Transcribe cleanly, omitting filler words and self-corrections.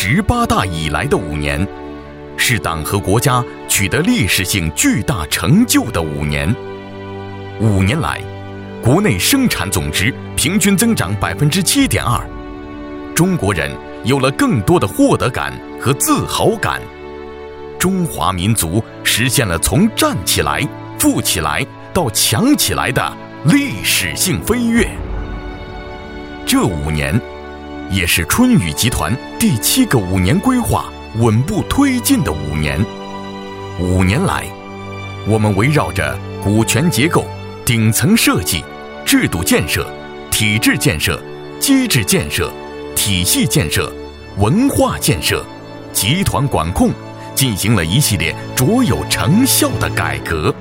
18大以来的5年，是党和国家取得历史性巨大成就的5年。5年来，国内生产总值平均增长7.2%，中国人有了更多的获得感和自豪感，中华民族实现了从站起来、富起来到强起来的历史性飞跃。这5年，也是春雨集团第7个5年规划稳步推进的5年。5年来，我们围绕着股权结构、顶层设计、制度建设、体制建设、机制建设、体系建设、文化建设、集团管控，进行了一系列卓有成效的改革。